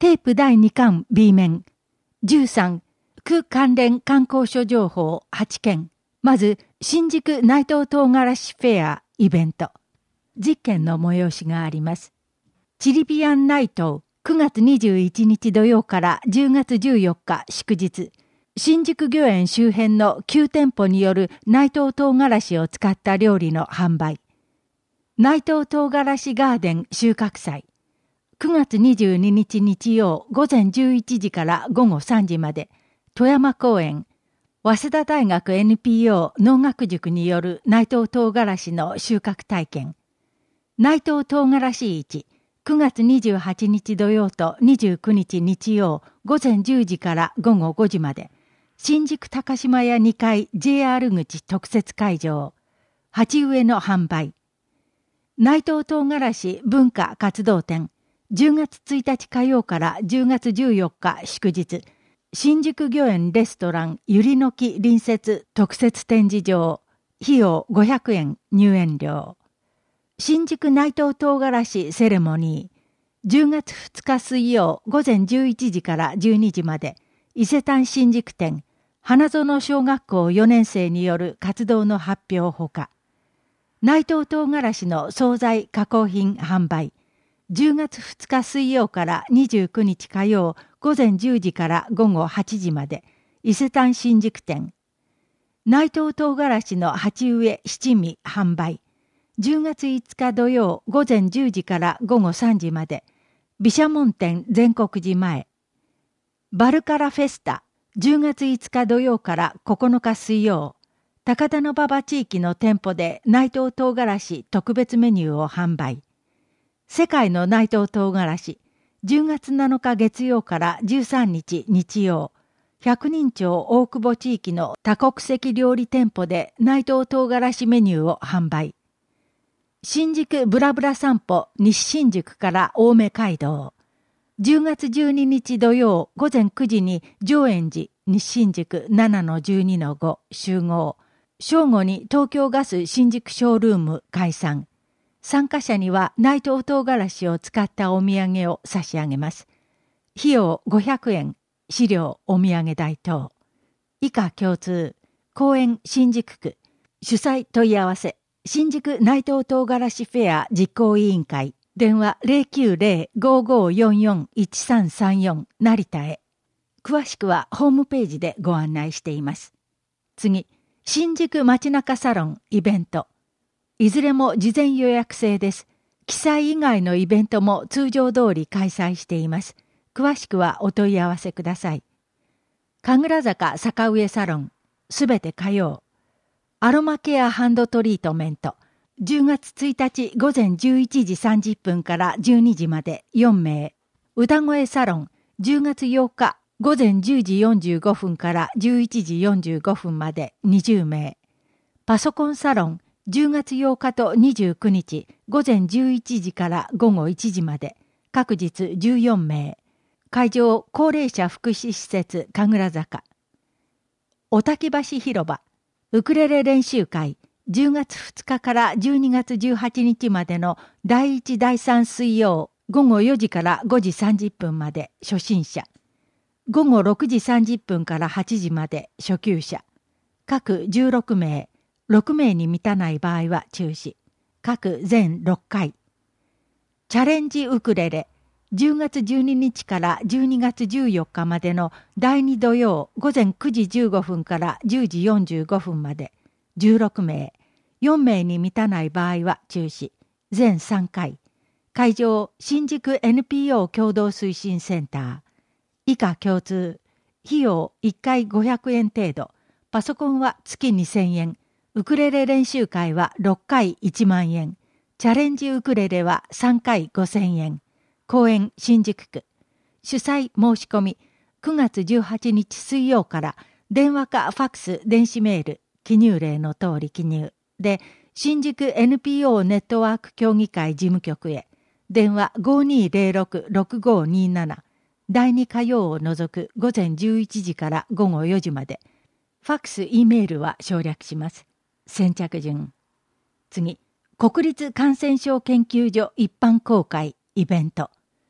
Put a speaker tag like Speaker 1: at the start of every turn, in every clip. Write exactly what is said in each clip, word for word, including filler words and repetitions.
Speaker 1: テープだいにかん B 面。じゅうさん、区関連観光所情報はちけん。まず、新宿内藤唐辛子フェアイベント。実験の催しがあります。チリビアンナイトくがつにじゅういちにち土曜からじゅうがつじゅうよっか祝日。新宿御苑周辺のきゅうてんぽによる内藤唐辛子を使った料理の販売。内藤唐辛子ガーデン収穫祭。くがつにじゅうににち日曜午前じゅういちじから午後さんじまで、富山公園、早稲田大学 エヌピーオー 農学塾による内藤唐辛子の収穫体験。内藤唐辛子市、くがつにじゅうはちにち土曜とにじゅうくにち日曜午前じゅうじから午後ごじまで、新宿高島屋にかい ジェイアール 口特設会場、鉢植えの販売。内藤唐辛子文化活動展、じゅうがつついたち火曜からじゅうがつじゅうよっか祝日、新宿御苑レストランゆりの木隣接特設展示場、費用ごひゃくえん入園料。新宿内藤唐辛子セレモニー、じゅうがつふつか水曜午前じゅういちじからじゅうにじまで、伊勢丹新宿店、花園小学校よねんせいによる活動の発表ほか、内藤唐辛子の惣菜加工品販売、じゅうがつふつか水曜からにじゅうくにち火曜午前じゅうじから午後はちじまで、伊勢丹新宿店。内藤唐辛子の鉢植え七味販売。じゅうがついつか土曜午前じゅうじから午後さんじまで、毘沙門天全国寺前。バルカラフェスタ、じゅうがついつか土曜からここのか水曜。高田馬場地域の店舗で内藤唐辛子特別メニューを販売。世界の内藤唐辛子、じゅうがつなのか月曜からじゅうさんにち日曜、百人町大久保地域の多国籍料理店舗で内藤唐辛子メニューを販売。新宿ブラブラ散歩西新宿から青梅街道。じゅうがつじゅうににち土曜午前くじに上円寺西新宿 ななのじゅうにのご 集合。正午に東京ガス新宿ショールーム開催。参加者には内藤唐辛子を使ったお土産を差し上げます。費用ごひゃくえん、資料お土産代等。以下共通、公園新宿区、主催問い合わせ、新宿内藤唐辛子フェア実行委員会、電話 ゼロきゅうゼロ ごーごーよんよん いちさんさんよん 成田へ。詳しくはホームページでご案内しています。次、新宿街中サロンイベント。いずれも事前予約制です。記載以外のイベントも通常通り開催しています。詳しくはお問い合わせください。神楽坂坂上サロン、すべて火曜。アロマケアハンドトリートメント。じゅうがつついたち午前じゅういちじさんじゅっぷんからじゅうにじまでよんめい。歌声サロン、じゅうがつようか午前じゅうじよんじゅうごふんからじゅういちじよんじゅうごふんまでにじゅうめい。パソコンサロン、じゅうがつようかとにじゅうくにち午前じゅういちじから午後いちじまで、各日じゅうよんめい。会場高齢者福祉施設神楽坂。おたき橋広場、ウクレレ練習会、じゅうがつふつかからじゅうにがつじゅうはちにちまでのだいいちだいさん水曜、午後よじからごじさんじゅっぷんまで初心者。午後ろくじさんじゅっぷんからはちじまで初級者。各じゅうろくめい。ろくめいに満たない場合は中止。各全ろっかい。チャレンジウクレレ、じゅうがつじゅうににちからじゅうにがつじゅうよっかまでのだいに土曜午前くじじゅうごふんからじゅうじよんじゅうごふんまでじゅうろくめい。よんめいに満たない場合は中止。全さんかい。会場新宿 エヌピーオー 共同推進センター。以下共通。費用いっかいごひゃくえん程度。パソコンは月にせんえん。ウクレレ練習会はろっかいいちまんえん。チャレンジウクレレはさんかいごせんえん。公園新宿区。主催申し込みくがつじゅうはちにち水曜から電話かファックス電子メール記入例の通り記入で新宿 エヌピーオー ネットワーク協議会事務局へ電話 ごーにーぜろろく ろくごーにーなな だいに火曜を除く午前じゅういちじから午後よじまでファックス E メールは省略します。先着順。次、国立感染症研究所一般公開イベント。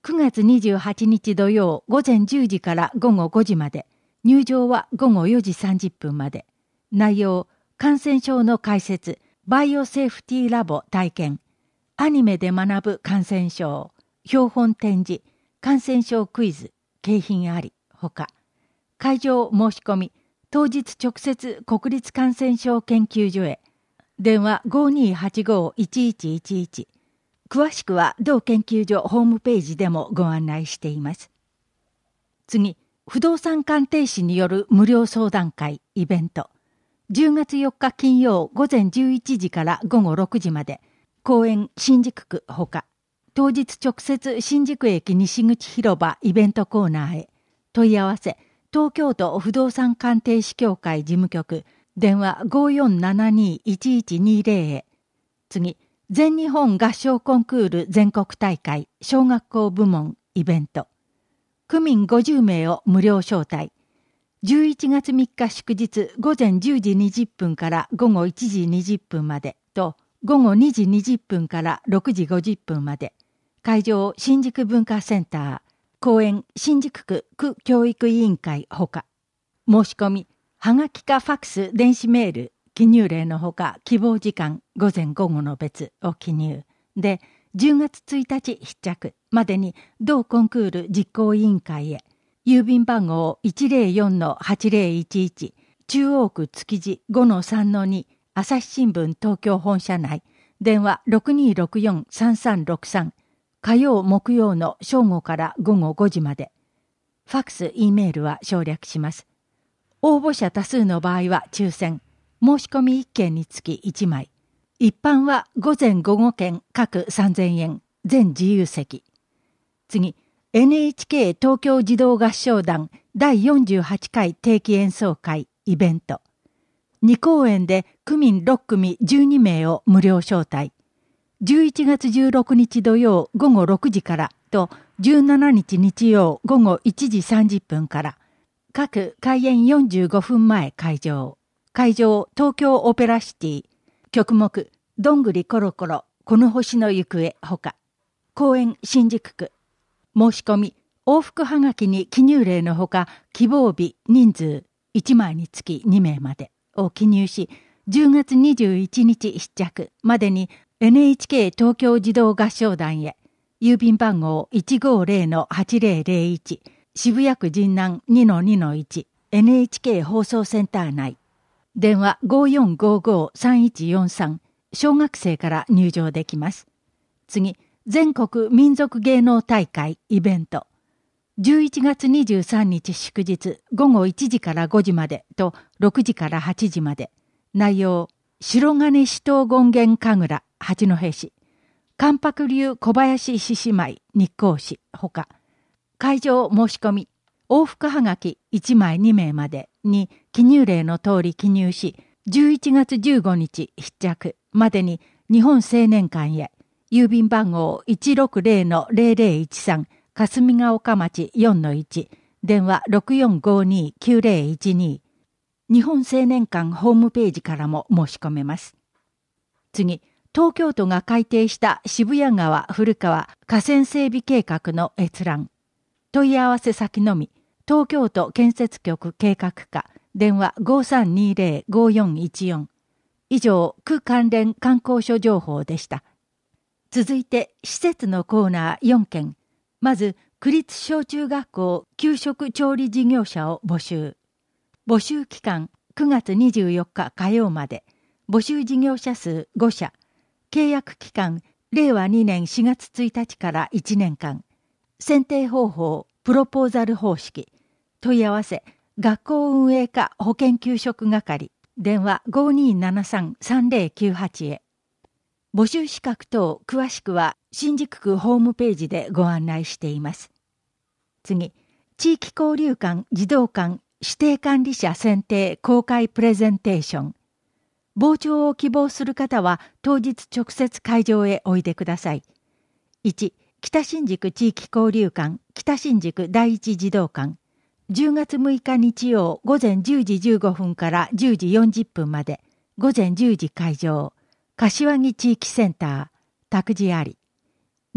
Speaker 1: くがつにじゅうはちにち土曜午前じゅうじから午後ごじまで、入場は午後よじさんじゅっぷんまで。内容、感染症の解説、バイオセーフティーラボ体験、アニメで学ぶ感染症、標本展示、感染症クイズ、景品あり、ほか。会場申し込み、当日直接国立感染症研究所へ。電話 ごーにーはちごーいちいちいちいち。詳しくは同研究所ホームページでもご案内しています。次、不動産鑑定士による無料相談会イベント。じゅうがつよっか金曜午前じゅういちじから午後ろくじまで、公園新宿区ほか。当日直接新宿駅西口広場イベントコーナーへ。問い合わせ、東京都不動産鑑定士協会事務局、電話 ごーよんななにーいちいちにーぜろ へ。次、全日本合唱コンクール全国大会小学校部門イベント。区民ごじゅうめいを無料招待。じゅういちがつみっか祝日午前じゅうじにじゅっぷんから午後いちじにじゅっぷんまでと午後にじにじゅっぷんからろくじごじゅっぷんまで。会場新宿文化センター。公園新宿区区教育委員会ほか。申し込み、はがきかファクス電子メール、記入例のほか希望時間午前午後の別を記入。で、じゅうがつついたち必着までに同コンクール実行委員会へ。郵便番号 いちぜろよんのはちぜろいちいち 中央区築地 ごのさんのに 朝日新聞東京本社内。電話 ろくにーろくよんさんさんろくさん。火曜木曜の正午から午後ごじまで。ファクス、Eメールは省略します。応募者多数の場合は抽選。申し込みいっけんにつきいちまい。一般は午前午後券各さんぜんえん。全自由席。次、エヌエイチケー 東京児童合唱団だいよんじゅうはちかい定期演奏会イベント。に公演で区民ろっくみじゅうにめいを無料招待。じゅういちがつじゅうろくにち土曜午後ろくじからとじゅうしちにち日曜午後いちじさんじゅっぷんから。各開演よんじゅうごふんまえ会場。会場東京オペラシティ。曲目どんぐりころころこの星の行方ほか。公演新宿区。申し込み、往復はがきに記入例のほか、希望日、人数、いちまいにつきにめいまでを記入し、じゅうがつにじゅういちにち必着までに エヌエイチケー 東京児童合唱団へ、郵便番号 いちごーぜろのはちぜろぜろいち、渋谷区神南 にのにのいち、エヌエイチケー 放送センター内。電話 ごーよんごーごーさんいちよんさん、小学生から入場できます。次、全国民族芸能大会イベント。じゅういちがつにじゅうさんにち祝日午後いちじからごじまでとろくじからはちじまで。内容、白金四頭権現神楽八戸市。関白流小林獅子舞日光市ほか。会場申し込み、往復はがきいちまいにめいまでに記入例の通り記入し、じゅういちがつじゅうごにち必着までに日本青年館へ。郵便番号 いちろくぜろのぜろぜろいちさん、霞ヶ丘町 よんのいち、電話 ろくよんごにきゅうぜろいちに。日本青年館ホームページからも申し込めます。次、東京都が改定した渋谷川古川河川整備計画の閲覧。問い合わせ先のみ、東京都建設局計画課、電話 ごーさんにーぜろごーよんいちよん。以上、区関連観光所情報でした。続いて、施設のコーナーよんけん。まず、区立小中学校給食調理事業者を募集。募集期間、くがつにじゅうよっか火曜まで。募集事業者数ごしゃ。契約期間、れいわにねんしがつついたちからいちねんかん。選定方法、プロポーザル方式。問い合わせ、学校運営課保健給食係。電話 ごーにーななさんさんぜろきゅうはち へ。募集資格等詳しくは新宿区ホームページでご案内しています。次、地域交流館児童館指定管理者選定公開プレゼンテーション。傍聴を希望する方は当日直接会場へおいでください。いち、北新宿地域交流館北新宿第一児童館。じゅうがつむいか日曜午前じゅうじじゅうごふんからじゅうじよんじゅっぷんまで。午前じゅうじ会場。柏木地域センター、託児あり。に、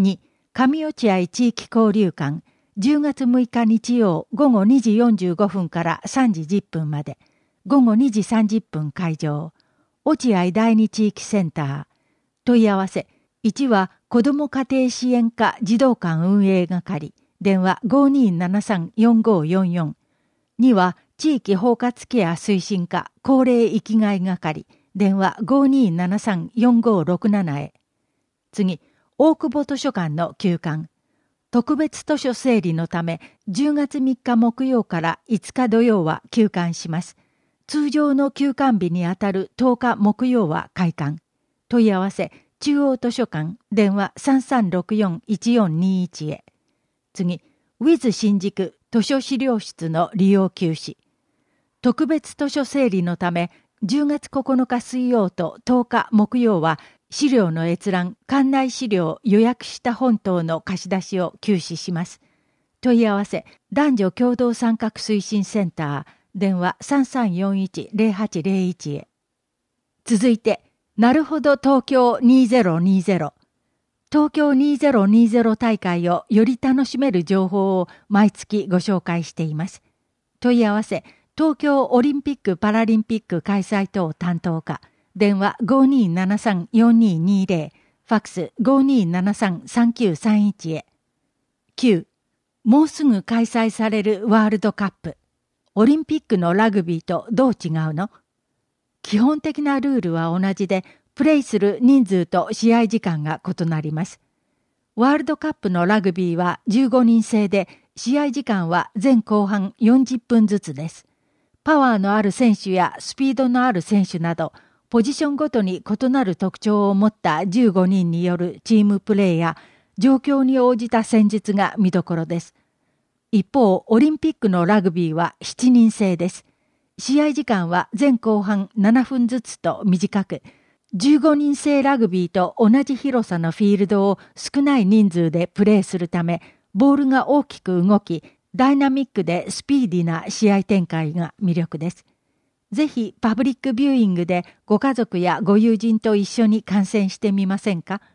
Speaker 1: 上落合地域交流館じゅうがつむいか日曜午後にじよんじゅうごふんからさんじじゅっぷんまで、午後にじさんじゅっぷん開場、落合第二地域センター、問い合わせ、いちは子ども家庭支援課児童館運営係、電話 ごにーななさんよんごよんよん、には地域包括ケア推進課高齢生きがい係、電話 ごにーななさんよんごろくなな へ。次、大久保図書館の休館。特別図書整理のため、じゅうがつみっか木曜からいつか土曜は休館します。通常の休館日にあたるとおか木曜は開館。問い合わせ、中央図書館、電話 さんさんろくよんいちよんにいち へ。次、ウィズ 新宿図書資料室の利用休止。特別図書整理のため、じゅうがつここのか水曜ととおか木曜は、資料の閲覧、館内資料予約した本等の貸し出しを休止します。問い合わせ、男女共同参画推進センター、電話 さんさんよんいちゼロはちゼロいち へ。続いて、なるほど東京にせんにじゅう。東京にせんにじゅう大会をより楽しめる情報を毎月ご紹介しています。問い合わせ、東京オリンピック・パラリンピック開催等担当課、電話 ごにーななさんよんにーにーゼロ、ファックス ごにーななさんさんきゅうさんいち へ。きゅう. もうすぐ開催されるワールドカップ。オリンピックのラグビーとどう違うの？基本的なルールは同じで、プレイする人数と試合時間が異なります。ワールドカップのラグビーはじゅうごにん制で、試合時間は前後半よんじゅっぷんずつです。パワーのある選手やスピードのある選手など、ポジションごとに異なる特徴を持ったじゅうごにんによるチームプレーや、状況に応じた戦術が見どころです。一方、オリンピックのラグビーはしちにん制です。試合時間は前後半ななふんずつと短く、じゅうごにん制ラグビーと同じ広さのフィールドを少ない人数でプレーするため、ボールが大きく動き、ダイナミックでスピーディーな試合展開が魅力です。ぜひパブリックビューイングでご家族やご友人と一緒に観戦してみませんか？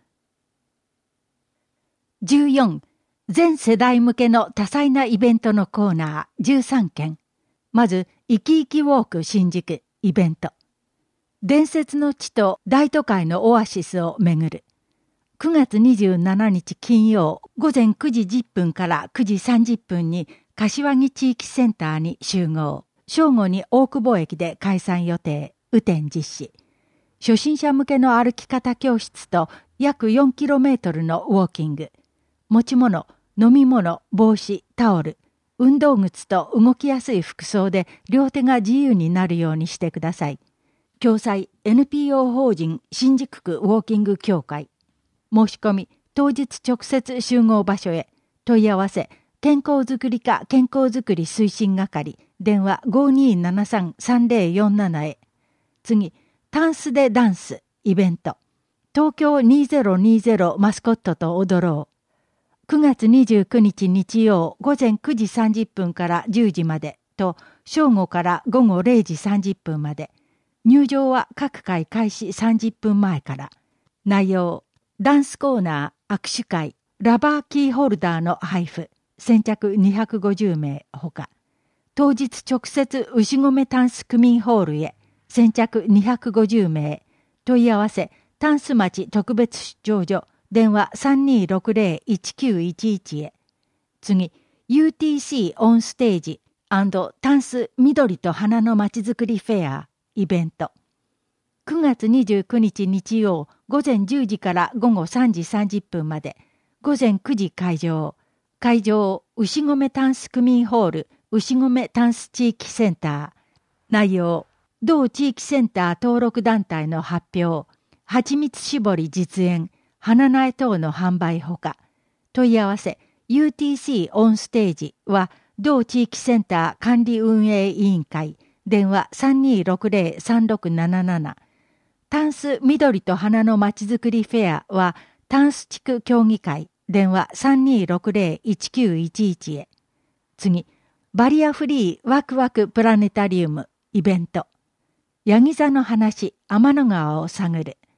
Speaker 1: じゅうよん. 全世代向けの多彩なイベントのコーナーじゅうさんけん。まず、いきいきウォーク新宿イベント。伝説の地と大都会のオアシスを巡る。くがつにじゅうしちにち金曜午前くじじゅっぷんからくじさんじゅっぷんに柏木地域センターに集合。正午に大久保駅で開催予定、雨天実施。初心者向けの歩き方教室と約よんキロメートルのウォーキング。持ち物、飲み物、帽子、タオル、運動靴と動きやすい服装で両手が自由になるようにしてください。共催 エヌピーオー 法人新宿区ウォーキング協会。申し込み、当日直接集合場所へ。問い合わせ、健康づくり課健康づくり推進係、電話 ごにーななさんさんぜろよんなな へ。次、タンスでダンス、イベント。東京にせんにじゅうマスコットと踊ろう。くがつにじゅうくにち日曜午前くじさんじゅっぷんからじゅうじまでと、正午から午後れいじさんじゅっぷんまで。入場は各回開始さんじゅっぷんまえから。内容、ダンスコーナー、握手会、ラバーキーホルダーの配布、先着にひゃくごじゅうめいほか。当日直接牛込タンス区民ホールへ、先着にひゃくごじゅうめい。問い合わせ、タンス町特別出張所、電話 さんにーろくぜろいちきゅういちいち へ。次、ユーティーシー オンステージ&タンス緑と花のまちづくりフェア、イベント。くがつにじゅうくにち日曜午前じゅうじから午後さんじさんじゅっぷんまで、午前くじ開場。会場、牛込タンス区民ホール、牛込タンス地域センター。内容、同地域センター登録団体の発表、蜂蜜搾り実演、花苗等の販売ほか。問い合わせ、ユーティーシー オンステージは、同地域センター管理運営委員会、電話 さんにーろくぜろさんろくなななな。タンス緑と花のまちづくりフェアは、タンス地区協議会、電話 さんにーろくぜろいちきゅういちいち へ。次、バリアフリーワクワクプラネタリウム、イベント。ヤギ座の話、天の川を探る。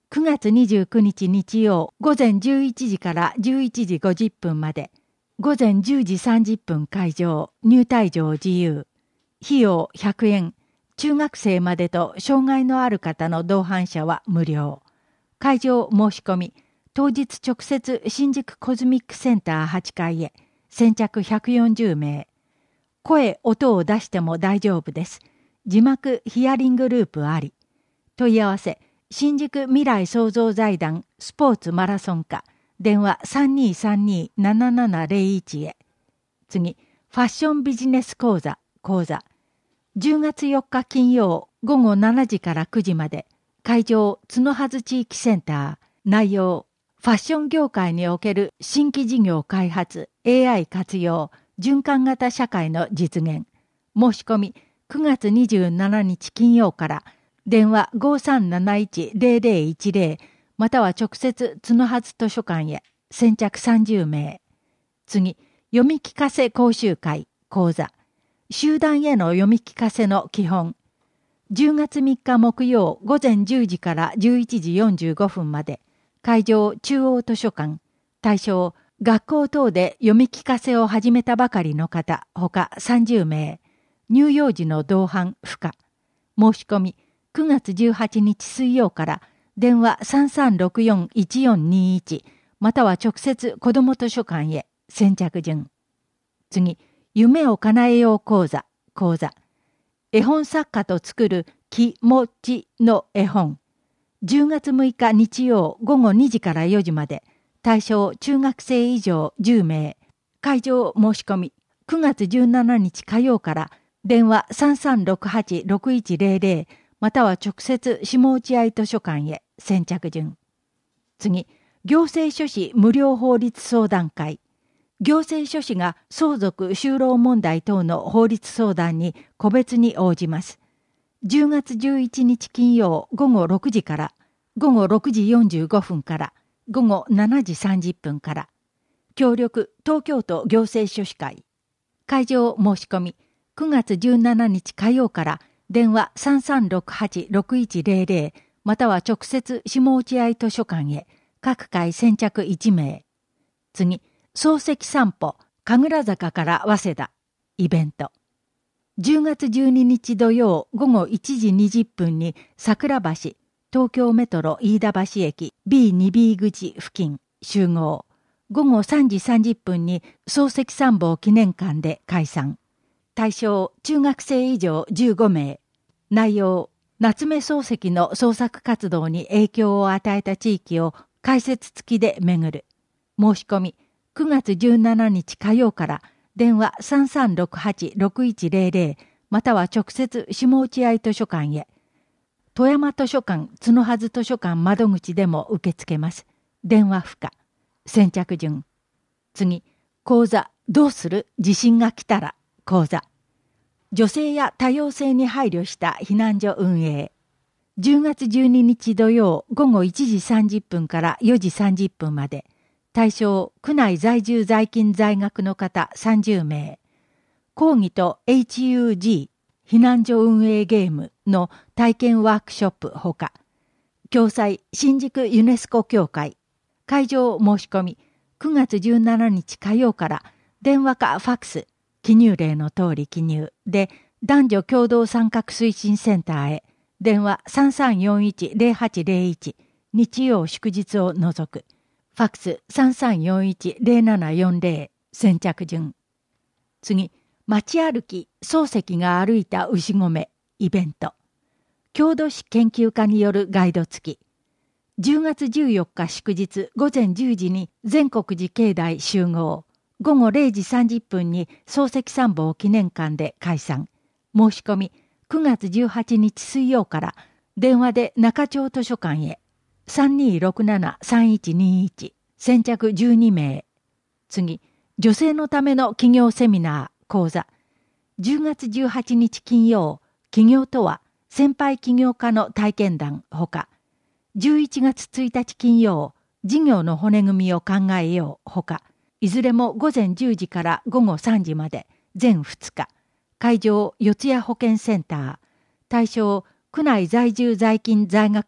Speaker 1: くがつにじゅうくにち日曜午前じゅういちじからじゅういちじごじゅっぷんまで、午前じゅうじさんじゅっぷん会場、入退場自由。費用ひゃくえん。中学生までと障害のある方の同伴者は無料。会場申し込み、当日直接新宿コズミックセンターはちかいへ、先着ひゃくよんじゅうめい。声、音を出しても大丈夫です。字幕、ヒアリングループあり。問い合わせ、新宿未来創造財団スポーツマラソン課、電話 さんにーさんにーななななゼロいち へ。次、ファッションビジネス講座、講座。じゅうがつよっか金曜午後しちじからくじまで、会場、角筈地域センター、内容、ファッション業界における新規事業開発、エーアイ 活用、循環型社会の実現。申し込み、くがつにじゅうしちにち金曜から、電話 ごさんなないちゼロゼロいちゼロ または直接角筈図書館へ、先着さんじゅうめい。次、読み聞かせ講習会、講座。集団への読み聞かせの基本。じゅうがつみっか木曜午前じゅうじからじゅういちじよんじゅうごふんまで、会場中央図書館。対象、学校等で読み聞かせを始めたばかりの方、ほかさんじゅうめい。乳幼児の同伴不可。申し込み、くがつじゅうはちにち水曜から電話 さんさんろくよんいちよんにいち または直接子ども図書館へ、先着順。次、夢を叶えよう講座、講座。絵本作家と作る気持ちの絵本。じゅうがつむいか日曜午後にじからよじまで、対象中学生以上じゅうめい。会場申し込み、くがつじゅうしちにち火曜から電話 さんさんろくはちろくいちゼロゼロ または直接下落合図書館へ、先着順。次、行政書士無料法律相談会。行政書士が相続就労問題等の法律相談に個別に応じます。じゅうがつじゅういちにち金曜午後ろくじから、午後ろくじよんじゅうごふんから、午後しちじさんじゅっぷんから。協力東京都行政書士会。会場申し込み、くがつじゅうしちにち火曜から電話 さんさんろくはちろくいちゼロゼロ または直接下落合図書館へ、各回先着いちめい。次、漱石散歩、神楽坂から早稲田、イベント。じゅうがつじゅうににち土曜午後いちじにじゅっぷんに桜橋、東京メトロ飯田橋駅 ビーにビー 口付近集合。午後さんじさんじゅっぷんに漱石散歩記念館で解散。対象中学生以上じゅうごめい。内容、夏目漱石の創作活動に影響を与えた地域を解説付きで巡る。申し込み、くがつじゅうしちにち火曜から電話 さんさんろくはちろくいちゼロゼロ または直接下落合図書館へ。富山図書館角筈図書館窓口でも受け付けます。電話不可。先着順。次、講座どうする地震が来たら講座。女性や多様性に配慮した避難所運営。じゅうがつじゅうににち土曜午後いちじさんじゅっぷんからよじさんじゅっぷんまで。対象、区内在住在勤在学の方さんじゅうめい。講義と エイチユージー 避難所運営ゲームの体験ワークショップほか。共催新宿ユネスコ協会。会場申し込み、くがつじゅうしちにち火曜から電話かファックス、記入例の通り記入で男女共同参画推進センターへ。電話 さんさんよんいちゼロはちゼロいち 日曜祝日を除く。ファックス さんさんよんいちゼロななよんゼロ 先着順。次、街歩き漱石が歩いた牛込イベント。郷土史研究家によるガイド付き。じゅうがつじゅうよっか祝日午前じゅうじに全国寺境内集合。午後れいじさんじゅっぷんに漱石参謀記念館で解散。申し込み、くがつじゅうはちにち水曜から電話で中町図書館へ。さんにーろくななさんいちにいち、先着じゅうにめい。次、女性のための起業セミナー、講座。じゅうがつじゅうはちにち金曜、起業とは、先輩起業家の体験談ほか。じゅういちがつついたち金曜、事業の骨組みを考えようほか。いずれも午前じゅうじから午後さんじまで、全ふつか。会場、四谷保健センター。対象、区内在住在勤在学の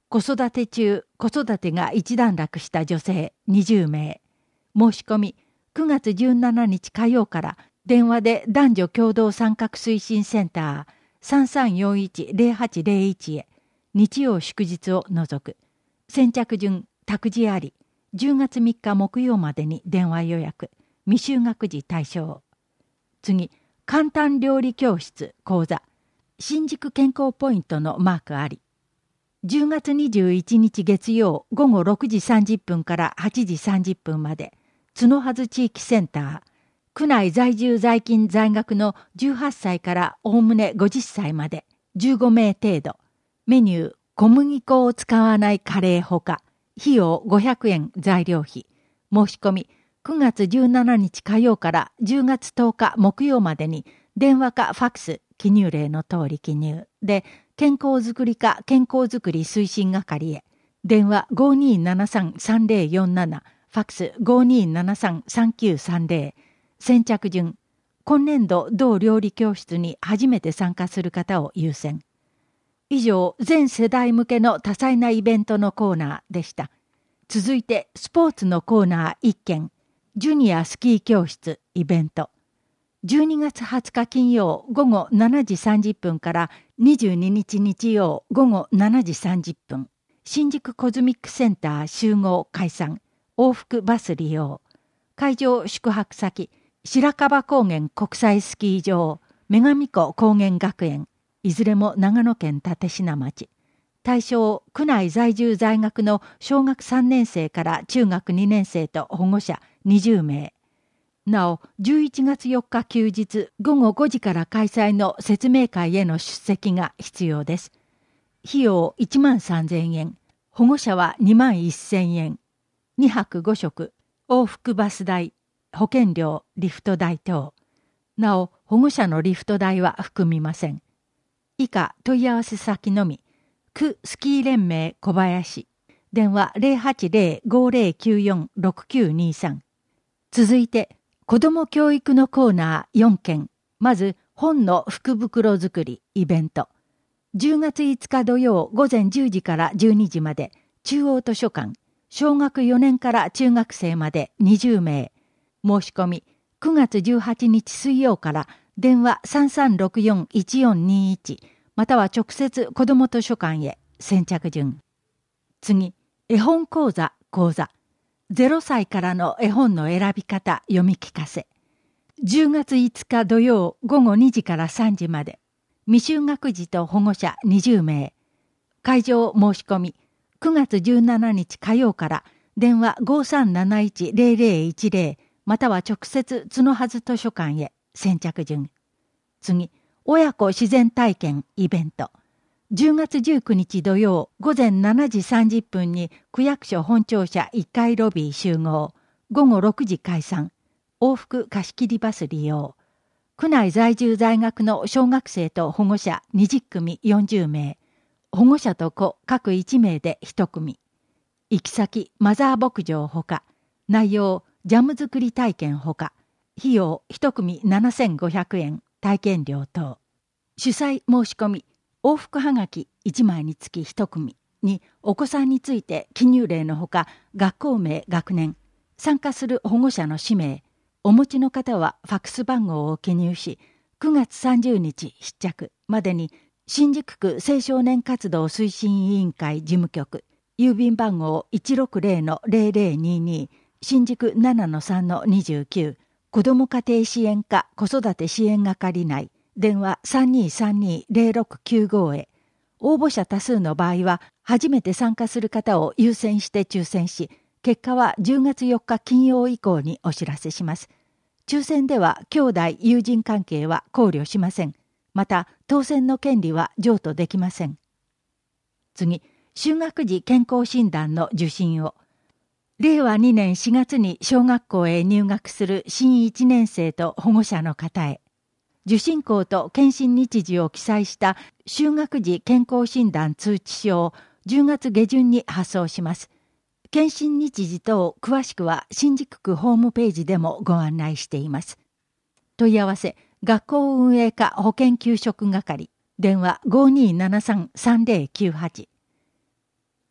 Speaker 1: 子育て中、子育てが一段落した女性にじゅうめい。申し込み、くがつじゅうしちにち火曜から電話で男女共同参画推進センター さんさんよんいち ゼロはちゼロいち へ、日曜祝日を除く。先着順、託児あり、じゅうがつみっか木曜までに電話予約、未就学児対象。次、簡単料理教室講座、新宿健康ポイントのマークあり。じゅうがつにじゅういちにち月曜午後ろくじさんじゅっぷんからはちじさんじゅっぷんまで、角筈地域センター、区内在住在勤在学のじゅうはっさいからおおむねごじゅっさいまでじゅうごめい程度。メニュー、小麦粉を使わないカレーほか、費用ごひゃくえん材料費。申し込み、くがつじゅうしちにち火曜からじゅうがつとおか木曜までに電話かファックス、記入例の通り記入で、健康づくり課健康づくり推進係へ。電話 ごーにーななさんさんぜろよんなな、ファックス ごーにーななさんさんきゅうさんぜろ。先着順、今年度同料理教室に初めて参加する方を優先。以上、全世代向けの多彩なイベントのコーナーでした。続いて、スポーツのコーナーいっけん、ジュニアスキー教室イベント。じゅうにがつはつか金曜午後しちじさんじゅっぷんからにじゅうににち日曜午後しちじさんじゅっぷん、新宿コズミックセンター集合解散、往復バス利用。会場宿泊先、白樺高原国際スキー場、女神湖高原学園、いずれも長野県立科町。対象、区内在住在学の小学さんねんせいから中学にねんせいと保護者にじゅうめい。なお、じゅういちがつよっか休日午後ごじから開催の説明会への出席が必要です。費用いちまんさんぜんえん、保護者はにまんせんえん。にはくごしょく、往復バス代、保険料、リフト代等。なお、保護者のリフト代は含みません。以下問い合わせ先のみ。区スキー連盟小林。電話 ゼロはちゼロ ごゼロきゅうよん ろくきゅうにさん。続いて、子ども教育のコーナーよんけん。まず、本の福袋作りイベント。じゅうがついつか土曜午前じゅうじからじゅうにじまで、中央図書館、小学よねんから中学生までにじゅうめい。申し込み、くがつじゅうはちにち水曜から電話 さんさんろくよんいちよんにいち、または直接子ども図書館へ。先着順。次、絵本講座講座。ゼロさいからの絵本の選び方読み聞かせ。じゅうがついつか土曜午後にじからさんじまで。未就学児と保護者にじゅうめい。会場申し込み、くがつじゅうしちにち火曜から電話 ごさんなないちゼロゼロいちゼロ、または直接角筈図書館へ。先着順。次、親子自然体験イベント。じゅうがつじゅうくにち土曜午前しちじさんじゅっぷんに区役所本庁舎いっかいロビー集合。午後ろくじ解散。往復貸し切りバス利用。区内在住在学の小学生と保護者にじゅっくみよんじゅうめい。保護者と子各いちめいでいちくみ。行き先マザー牧場ほか。内容ジャム作り体験ほか。費用いちくみななせんごひゃくえん。体験料等。主催申し込み。往復はがきいちまいにつきいちくみにお子さんについて記入例のほか学校名学年、参加する保護者の氏名、お持ちの方はファックス番号を記入しくがつさんじゅうにち必着までに新宿区青少年活動推進委員会事務局郵便番号 いちろくゼロのゼロゼロにに 新宿 ななのさんのにじゅうきゅう子ども家庭支援課子育て支援係内電話 さんにーさんにーゼロろくきゅうご へ。応募者多数の場合は、初めて参加する方を優先して抽選し、結果はじゅうがつよっか金曜以降にお知らせします。抽選では、兄弟、友人関係は考慮しません。また、当選の権利は譲渡できません。次、就学時健康診断の受診を。れいわにねんしがつに小学校へ入学する新いちねんせいと保護者の方へ。受診校と検診日時を記載した就学時健康診断通知書をじゅうがつげじゅんに発送します。検診日時等詳しくは新宿区ホームページでもご案内しています。問い合わせ、学校運営課保健給食係、電話 ごーにーななさんさんゼロきゅうはち。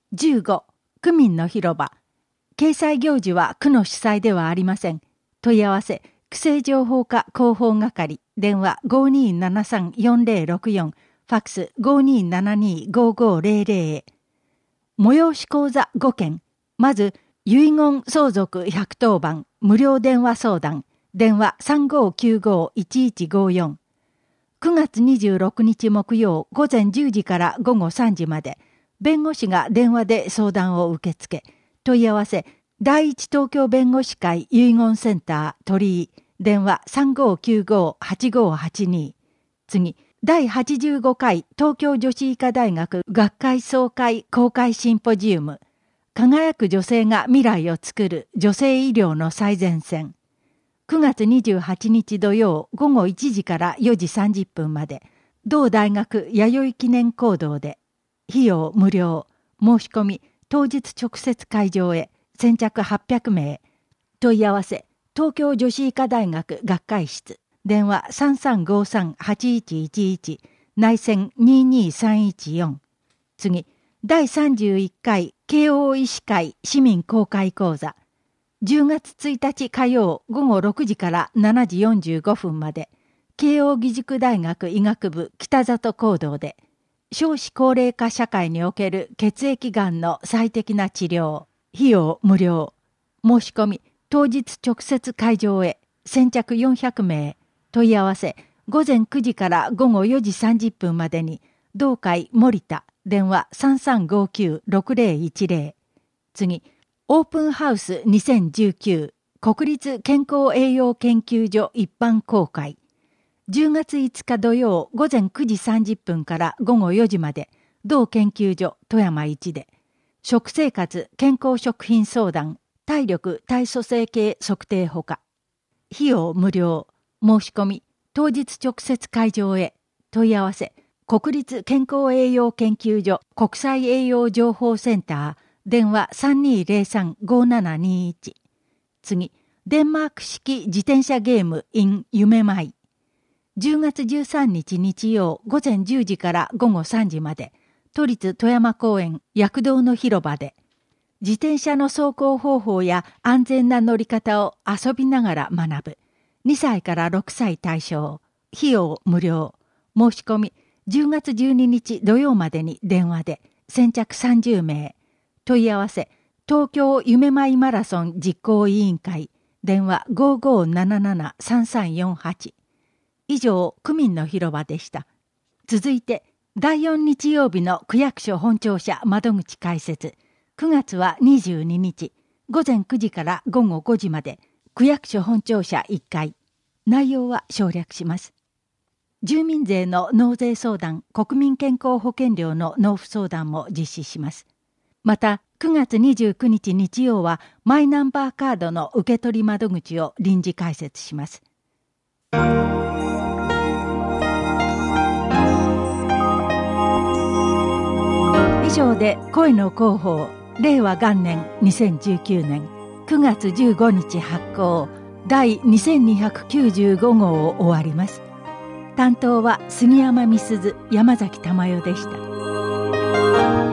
Speaker 1: じゅうご、区民の広場。掲載行事は区の主催ではありません。問い合わせ、区政情報課広報係、電話 ごにーななさんよんぜろろくよん、ファックス ごにーななにーごーごーぜろぜろ へ。催し講座ごけん。まず、遺言相続ひゃくとおばん、無料電話相談、電話 さんごーきゅうごーいちいちごーよん。くがつにじゅうろくにち木曜午前じゅうじから午後さんじまで、弁護士が電話で相談を受け付け、問い合わせ、第一東京弁護士会遺言センター鳥居、電話 さんごーきゅうごーはちごーはちに。次、だいはちじゅうごかい東京女子医科大学学会総会公開シンポジウム、輝く女性が未来をつくる女性医療の最前線。くがつにじゅうはちにち土曜午後いちじからよじさんじゅっぷんまで、同大学弥生記念講堂で、費用無料、申し込み、当日直接会場へ、先着はっぴゃくめい。問い合わせ、東京女子医科大学学会室、電話 さんさんごさんはちいちいちいち、内線にーにーさんいちよん。次、だいさんじゅういっかい慶応医師会市民公開講座。じゅうがつついたち火曜午後ろくじからしちじよんじゅうごふんまで、慶応義塾大学医学部北里講堂で、少子高齢化社会における血液がんの最適な治療、費用無料、申し込み、当日直接会場へ、先着よんひゃくめい、問い合わせ、午前くじから午後よじさんじゅっぷんまでに、同会森田、電話 さんさんごきゅうろくぜろいちぜろ。次、オープンハウスにせんじゅうきゅう国立健康栄養研究所一般公開。じゅうがついつか土曜午前くじさんじゅっぷんから午後よじまで、同研究所富山いちで、食生活健康食品相談、体力体組成計測定ほか。費用無料、申し込み、当日直接会場へ、問い合わせ、国立健康栄養研究所国際栄養情報センター、電話 さんにーぜろさんごーななにーいち。次、デンマーク式自転車ゲーム in 夢舞。じゅうがつじゅうさんにち日曜午前じゅうじから午後さんじまで、都立富山公園躍動の広場で、自転車の走行方法や安全な乗り方を遊びながら学ぶ。にさいからろくさい対象。費用無料。申し込み、じゅうがつじゅうににち土曜までに電話で、先着さんじゅうめい。問い合わせ、東京夢舞マラソン実行委員会、電話 ごーごーななななさんさんよんはち。以上、区民の広場でした。続いて、だいよん日曜日の区役所本庁舎窓口開設。くがつはにじゅうににち、午前くじから午後ごじまで、区役所本庁舎いっかい。内容は省略します。住民税の納税相談、国民健康保険料の納付相談も実施します。また、くがつにじゅうくにち日曜はマイナンバーカードの受け取り窓口を臨時開設します。以上で声の広報、令和元年にせんじゅうきゅうねんくがつじゅうごにち発行第にせんにひゃくきゅうじゅうごごうを終わります。担当は杉山美鈴、山崎珠代でした。